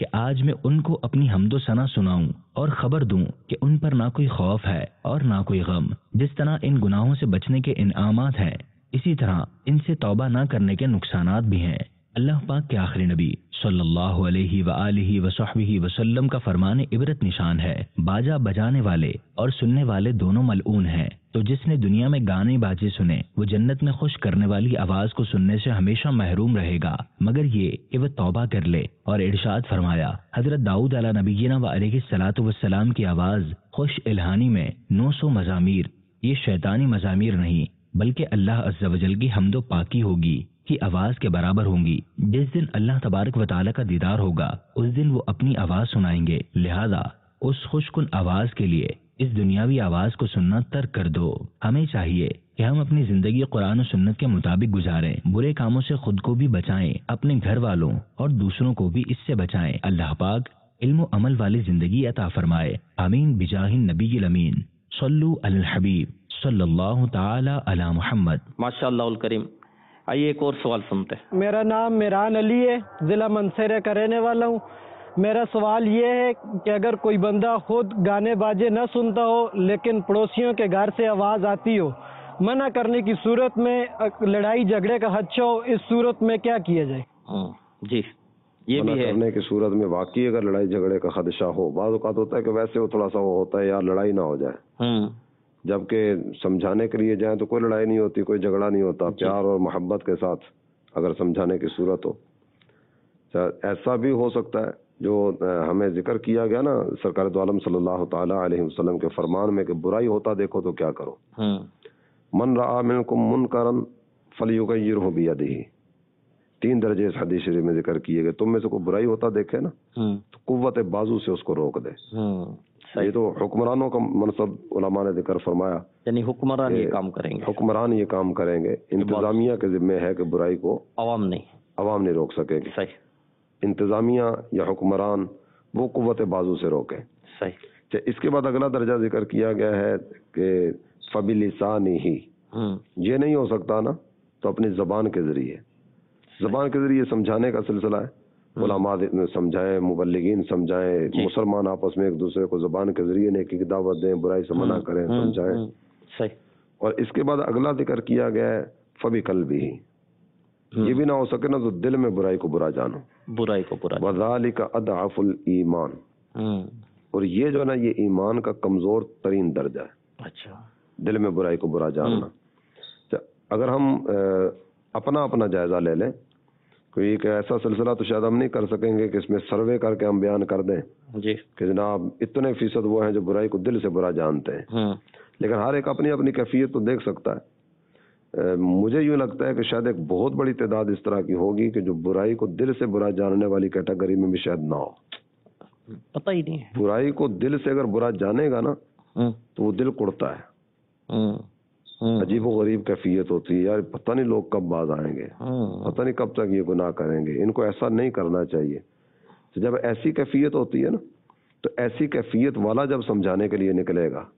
کہ آج میں ان کو اپنی حمد و ثنا سناؤں اور خبر دوں کہ ان پر نہ کوئی خوف ہے اور نہ کوئی غم. جس طرح ان گناہوں سے بچنے کے انعامات ہیں، اسی طرح ان سے توبہ نہ کرنے کے نقصانات بھی ہیں. اللہ پاک کے آخری نبی صلی اللہ علیہ وآلہ وصحبہ وسلم کا فرمان عبرت نشان ہے، باجا بجانے والے اور سننے والے دونوں ملعون ہیں. تو جس نے دنیا میں گانے باجے سنے وہ جنت میں خوش کرنے والی آواز کو سننے سے ہمیشہ محروم رہے گا، مگر یہ کہ وہ توبہ کر لے. اور ارشاد فرمایا، حضرت داؤد علیہ نبینا و علیہ الصلوۃ والسلام کی آواز خوش الہانی میں نو سو مزامیر، یہ شیطانی مزامیر نہیں بلکہ اللہ عز و جل کی حمد و پاکی ہوگی کی آواز کے برابر ہوں گی. جس دن اللہ تبارک و تعالی کا دیدار ہوگا اس دن وہ اپنی آواز سنائیں گے، لہذا اس خوش کن آواز کے لیے اس دنیاوی آواز کو سننا ترک کر دو. ہمیں چاہیے کہ ہم اپنی زندگی قرآن و سنت کے مطابق گزاریں، برے کاموں سے خود کو بھی بچائیں، اپنے گھر والوں اور دوسروں کو بھی اس سے بچائیں. اللہ پاک علم و عمل والی زندگی عطا فرمائے. آمین بجاہ النبی الامین. صلو علی الحبیب صلی اللہ تعالی علی محمد. ماشاءاللہ الکریم. آئیے ایک اور سوال سنتے ہیں. میرا نام میران علی ہے، ضلع منصیرے کا رہنے والا ہوں. میرا سوال یہ ہے کہ اگر کوئی بندہ خود گانے باجے نہ سنتا ہو لیکن پڑوسیوں کے گھر سے آواز آتی ہو، منع کرنے کی صورت میں لڑائی جھگڑے کا خدشہ ہو، اس صورت میں کیا کیا جائے؟ جی یہ بھی ہے. منع کرنے کی صورت میں واقعی اگر لڑائی جھگڑے کا خدشہ ہو، بعض اوقات ہوتا ہے کہ ویسے وہ تھوڑا سا وہ ہوتا ہے یار لڑائی نہ ہو جائے، جبکہ سمجھانے کے لیے جائیں تو کوئی لڑائی نہیں ہوتی، کوئی جھگڑا نہیں ہوتا، پیار اور محبت کے ساتھ اگر سمجھانے کی صورت ہو. ایسا بھی ہو سکتا ہے جو ہمیں ذکر کیا گیا نا سرکار دو عالم صلی اللہ تعالی علیہ وسلم کے فرمان میں کہ برائی ہوتا دیکھو تو کیا کرو. من رأى منکم منکرا فلیغیرہ بیدہ. تین درجے اس حدیث شریف میں ذکر کیے گئے. تم میں سے کوئی برائی ہوتا دیکھے نا تو قوت بازو سے اس کو روک دے. یہ تو حکمرانوں کا منصب علماء نے ذکر فرمایا، یعنی حکمران یہ کام کریں گے، حکمران یہ کام کریں گے. انتظامیہ کے ذمہ ہے کہ برائی کو عوام نہیں عوام نہیں روک سکے گی. صحیح. انتظامیہ یا حکمران وہ قوت بازو سے روکے. صحیح. اس کے بعد اگلا درجہ ذکر کیا گیا ہے کہ فبلسانہ ہی. یہ نہیں ہو سکتا نا تو اپنی زبان کے ذریعے زبان کے ذریعے سمجھانے کا سلسلہ ہے. علماء سمجھائیں، مبلغین سمجھائیں، مسلمان آپس میں ایک دوسرے کو زبان کے ذریعے نیکی کی دعوت دیں، برائی سے منع کریں، سمجھائیں. صحیح. اور اس کے بعد اگلا ذکر کیا گیا ہے فبقلبہ. یہ بھی نہ ہو سکے نا تو دل میں برائی کو برا جانو، برائی کو برا. وذالک اضعف الایمان. اور یہ جو ہے نا یہ ایمان کا کمزور ترین درجہ ہے. اچھا. دل میں برائی کو برا جاننا. اگر ہم اپنا اپنا جائزہ لے لیں، کوئی ایک ایسا سلسلہ تو شاید ہم نہیں کر سکیں گے کہ اس میں سروے کر کے ہم بیان کر دیں جی کہ جناب اتنے فیصد وہ ہیں جو برائی کو دل سے برا جانتے ہیں. لیکن ہر ایک اپنی اپنی کیفیت تو دیکھ سکتا ہے. مجھے یوں لگتا ہے کہ شاید ایک بہت بڑی تعداد اس طرح کی ہوگی کہ جو برائی کو دل سے برا جاننے والی کیٹیگری میں بھی شاید نہ ہو. پتہ ہی نہیں ہے. برائی کو دل سے اگر برا جانے گا نا تو وہ دل کڑتا ہے. عجیب و غریب کیفیت ہوتی ہے، یار پتہ نہیں لوگ کب باز آئیں گے، پتہ نہیں کب تک یہ گناہ کریں گے، ان کو ایسا نہیں کرنا چاہیے. تو جب ایسی کیفیت ہوتی ہے نا تو ایسی کیفیت والا جب سمجھانے کے لیے نکلے گا،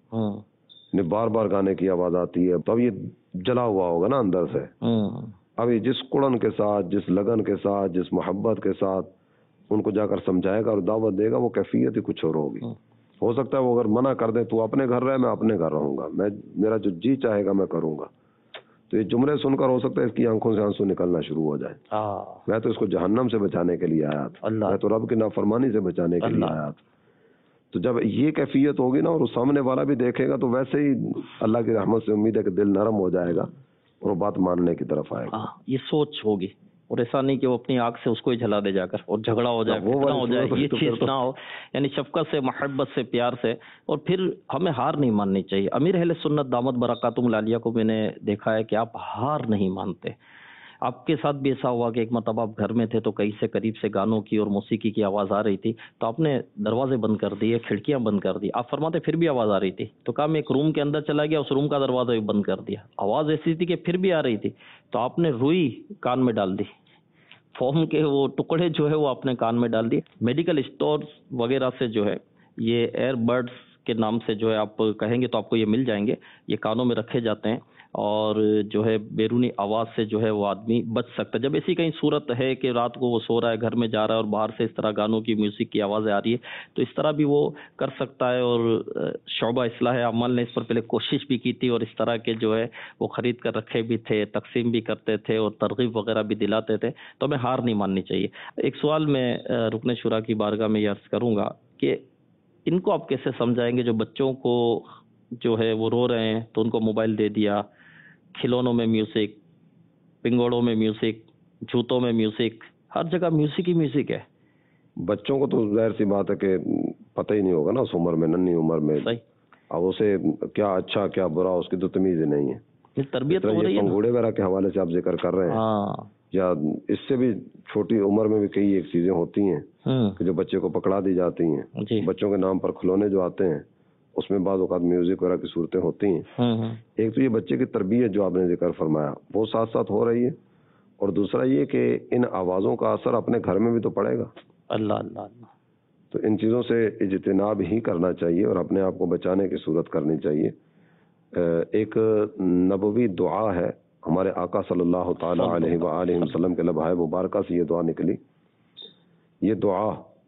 بار بار گانے کی آواز آتی ہے، تب یہ جلا ہوا ہوگا نا اندر سے. اب یہ جس کڑن کے ساتھ، جس لگن کے ساتھ، جس محبت کے ساتھ ان کو جا کر سمجھائے گا اور دعوت دے گا، وہ کیفیت ہی کچھ اور ہوگی. ہو سکتا ہے وہ اگر منع کر دیں تو اپنے گھر رہے، میں اپنے گھر رہوں گا، میں میرا جو جی چاہے گا میں کروں گا. تو یہ جملے سن کر ہو سکتا ہے اس کی آنکھوں سے آنسو نکلنا شروع ہو جائے. میں تو اس کو جہنم سے بچانے کے لیے آیا تھا، میں تو رب کی نافرمانی سے بچانے کے لیے آیا تھا. تو جب یہ کیفیت ہوگی نا اور وہ سامنے والا بھی دیکھے گا تو ویسے ہی اللہ کی رحمت سے امید ہے کہ دل نرم ہو جائے گا اور وہ بات ماننے کی طرف آئے گا. یہ سوچ ہوگی، اور ایسا نہیں کہ وہ اپنی آنکھ سے اس کو ہی جلا دے جا کر اور جھگڑا ہو جائے، فتنہ ہو جائے. یہ چیز نہ ہو، یعنی شفقت سے، محبت سے، پیار سے. اور پھر ہمیں ہار نہیں ماننی چاہیے. امیر اہل سنت دامت برکاتہم العالیہ کو میں نے دیکھا ہے کہ آپ ہار نہیں مانتے. آپ کے ساتھ بھی ایسا ہوا کہ ایک مرتبہ آپ گھر میں تھے تو کئی سے قریب سے گانوں کی اور موسیقی کی آواز آ رہی تھی، تو آپ نے دروازے بند کر دیے، کھڑکیاں بند کر دی. آپ فرماتے پھر بھی آواز آ رہی تھی، تو کہا میں ایک روم کے اندر چلا گیا، اس روم کا دروازہ بھی بند کر دیا. آواز ایسی تھی کہ پھر بھی آ رہی تھی، تو آپ نے روئی کان میں ڈال دی، فوم کے وہ ٹکڑے جو ہے وہ اپنے کان میں ڈال دیے. میڈیکل اسٹورز وغیرہ سے جو ہے یہ ایئر بڈس کے نام سے جو ہے آپ کہیں گے تو آپ کو یہ مل جائیں گے. یہ کانوں میں رکھے جاتے ہیں. اور جو ہے بیرونی آواز سے جو ہے وہ آدمی بچ سکتا ہے. جب ایسی کہیں صورت ہے کہ رات کو وہ سو رہا ہے, گھر میں جا رہا ہے اور باہر سے اس طرح گانوں کی میوزک کی آوازیں آ رہی ہے, تو اس طرح بھی وہ کر سکتا ہے. اور شعبہ اصلاح اعمال نے اس پر پہلے کوشش بھی کی تھی اور اس طرح کے جو ہے وہ خرید کر رکھے بھی تھے, تقسیم بھی کرتے تھے اور ترغیب وغیرہ بھی دلاتے تھے. تو ہمیں ہار نہیں ماننی چاہیے. ایک سوال میں رکن شورا کی بارگاہ میں یہ عرض کروں گا کہ ان کو آپ کیسے سمجھائیں گے جو بچوں کو جو ہے وہ رو رہے ہیں تو ان کو موبائل دے دیا, کھلونوں میں میوزک, پنگوڑوں میں میوزک, جوتوں میں میوزک, ہر جگہ میوزک ہی میوزک ہے. بچوں کو تو ظاہر سی بات ہے کہ پتہ ہی نہیں ہوگا نا اس عمر میں, ننھی عمر میں. اب اسے کیا اچھا کیا برا اس کی تو تمیز ہی نہیں ہے. تربیت ہو رہی ہے. پنگوڑے وغیرہ کے حوالے سے آپ ذکر کر رہے ہیں, یا اس سے بھی چھوٹی عمر میں بھی کئی ایک چیزیں ہوتی ہیں کہ جو بچے کو پکڑا دی جاتی ہیں. بچوں کے نام پر کھلونے جو آتے ہیں اس میں بعض اوقات میوزک وغیرہ کی صورتیں ہوتی ہیں. ایک تو یہ بچے کی تربیت جو آپ نے ذکر فرمایا وہ ساتھ ساتھ ہو رہی ہے, اور دوسرا یہ کہ ان آوازوں کا اثر اپنے گھر میں بھی تو پڑے گا. اللہ اللہ اللہ. تو ان چیزوں سے اجتناب ہی کرنا چاہیے اور اپنے آپ کو بچانے کی صورت کرنی چاہیے. ایک نبوی دعا ہے, ہمارے آقا صلی اللہ تعالی علیہ وآلہ وسلم کے لبائے مبارکہ سے یہ دعا نکلی. یہ دعا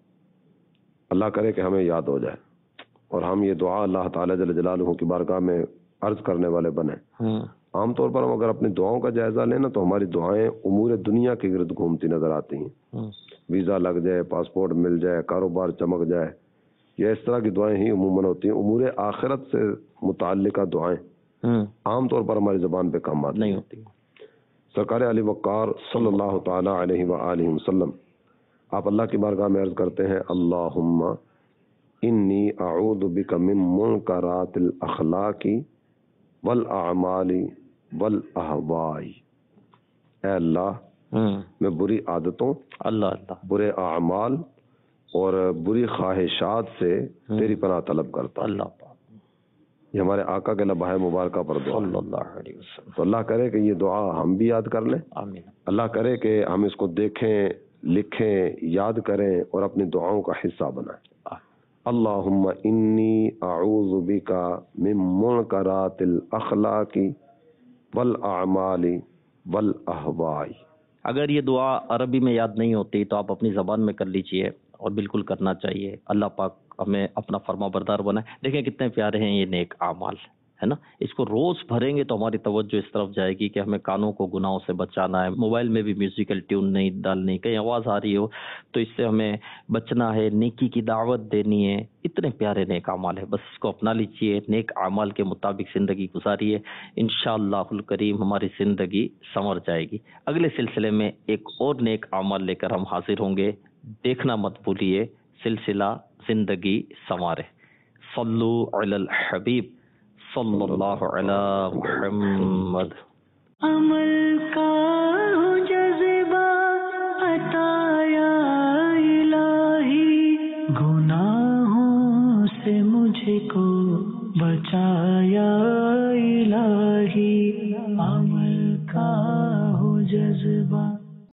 اللہ کرے کہ ہمیں یاد ہو جائے اور ہم یہ دعا اللہ تعالی جل جلالہ کی بارگاہ میں عرض کرنے والے بنے. عام طور پر ہم اگر اپنی دعاؤں کا جائزہ لیں نا تو ہماری دعائیں امور دنیا کے گرد گھومتی نظر آتی ہیں. ویزا لگ جائے, پاسپورٹ مل جائے, کاروبار چمک جائے, یا اس طرح کی دعائیں ہی عموماً ہوتی ہیں. امور آخرت سے متعلقہ دعائیں عام طور پر ہماری زبان پہ کم آتی نہیں ہوتی. سرکار علی وقار صلی اللہ تعالی علیہ وآلہ وسلم آپ اللہ کی بارگاہ میں عرض کرتے ہیں, اللہم انی اعوذ بک من منکرات الاخلاق والاعمال والاہواء. اے اللہ میں بری عادتوں, اللہ اللہ برے اعمال اور بری خواہشات سے تیری پناہ طلب کرتا ہوں. اللہ یہ ہمارے آقا کے لبائے مبارکہ پر دعا صلی اللہ علیہ وسلم. تو اللہ کرے کہ یہ دعا ہم بھی یاد کر لیں. آمین. اللہ کرے کہ ہم اس کو دیکھیں, لکھیں, یاد کریں اور اپنی دعاؤں کا حصہ بنائیں. اللہم انی اعوذ بک من منکرات الاخلاق والاعمال والاہواء. اگر یہ دعا عربی میں یاد نہیں ہوتی تو آپ اپنی زبان میں کر لیجئے, اور بالکل کرنا چاہیے. اللہ پاک ہمیں اپنا فرما بردار بنائے. دیکھیں کتنے پیارے ہیں یہ نیک اعمال, ہے نا. اس کو روز بھریں گے تو ہماری توجہ اس طرف جائے گی کہ ہمیں کانوں کو گناہوں سے بچانا ہے. موبائل میں بھی میوزیکل ٹیون نہیں ڈالنی, کہیں آواز آ رہی ہو تو اس سے ہمیں بچنا ہے. نیکی کی دعوت دینی ہے. اتنے پیارے نیک اعمال ہے, بس اس کو اپنا لیجیے, نیک اعمال کے مطابق زندگی گزاریے. انشاءاللہ الکریم ہماری زندگی سنور جائے گی. اگلے سلسلے میں ایک اور نیک اعمال لے کر ہم حاضر ہوں گے. دیکھنا مت بھولیے سلسلہ زندگی سنوارے. صلو علی الحبیب صلی اللہ علی محمد. عمل کا جذبہ عطا یا الہی, گناہوں سے مجھ کو بچایا الہی. عمل کا جذبہ